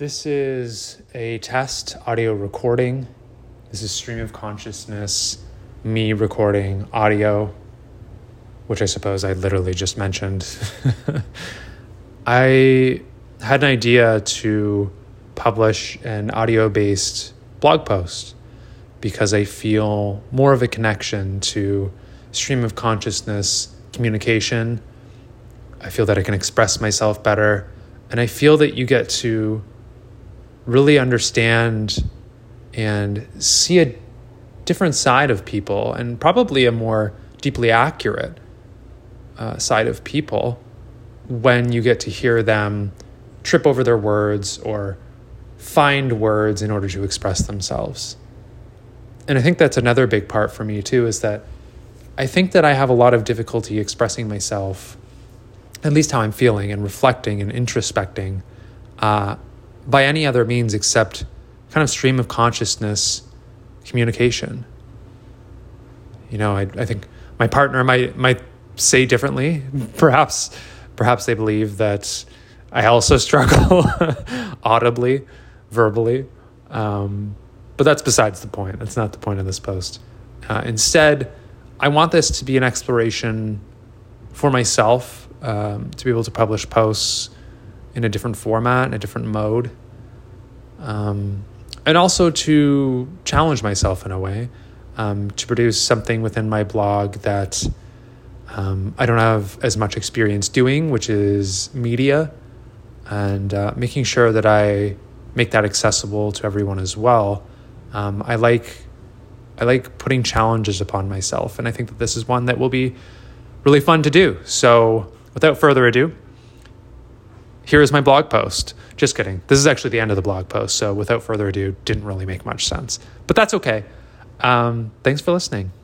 This is a test audio recording. This is stream of consciousness, me recording audio, which I suppose I literally just mentioned. I had an idea to publish an audio-based blog post because I feel more of a connection to stream of consciousness communication. I feel that I can express myself better, and I feel that you get to really understand and see a different side of people, and probably a more deeply accurate side of people when you get to hear them trip over their words or find words in order to express themselves. And I think that's another big part for me too, is that I think that I have a lot of difficulty expressing myself, at least how I'm feeling and reflecting and introspecting, by any other means except kind of stream of consciousness communication. You know, I think my partner might say differently. Perhaps they believe that I also struggle audibly, verbally. But that's besides the point. That's not the point of this post. Instead, I want this to be an exploration for myself, to be able to publish posts in a different format, in a different mode, and also to challenge myself in a way, to produce something within my blog that I don't have as much experience doing, which is media, and making sure that I make that accessible to everyone as well. I like putting challenges upon myself, and I think that this is one that will be really fun to do. So without further ado, here is my blog post. Just kidding. This is actually the end of the blog post, so without further ado, didn't really make much sense. But that's okay. Thanks for listening.